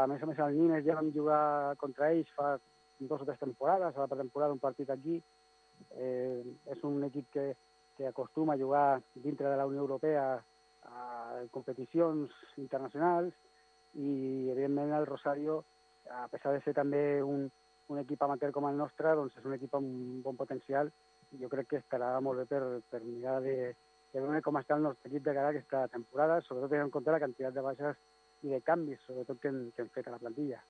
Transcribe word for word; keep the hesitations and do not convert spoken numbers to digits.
a més a més, el Nines ja vam jugar contra ells fa dos o tres temporades, a la pretemporada un partit aquí. Eh, és un equip que, que acostuma a jugar dintre de la Unió Europea a competicions internacionals i, evidentment, el Rosario, a pesar de ser també un, un equip amateur com el nostre, doncs és un equip amb un bon potencial i jo crec que estarà molt bé per, per mirar de, de veure com està el nostre equip de cara a aquesta temporada, sobretot tenint en compte la quantitat de baixes i de canvis, sobretot que hem, que hem fet a la plantilla.